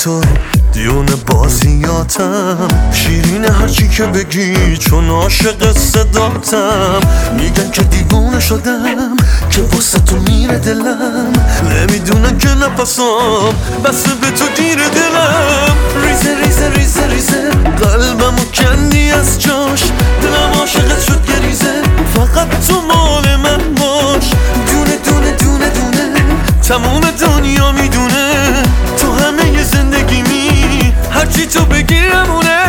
تو دیون بازیاتم، شیرین هرچی که بگی چون عاشق صداتم. میگن که دیوونه شدم که واسه تو میره دلم، نمیدونن که نفسام بس به تو گیره دلم. ریزه ریزه ریزه ریزه قلبمو کندی از جاش، دلم عاشقت شد گریزه، فقط تو مال من باش. دونه دونه دونه دونه تموم دنیا میدونه تو همه زندگیمی، هرچی تو بگی همونه.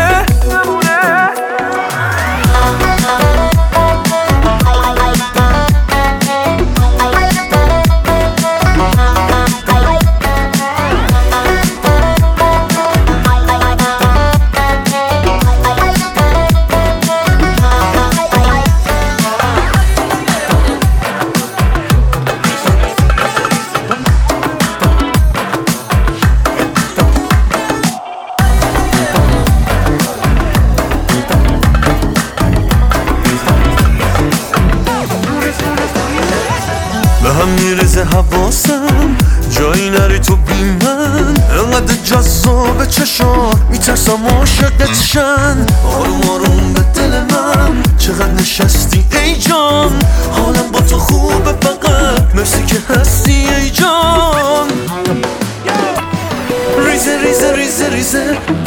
به هم میرزه حواسم جایی نری تو بی من، انقدر جذاب چشات میترسم عاشقت شن. آروم آروم به دل من چقدر نشستی ای جان، حالم با تو خوبه فقط مرسی که هستی ای جان. ریزه ریزه ریزه ریزه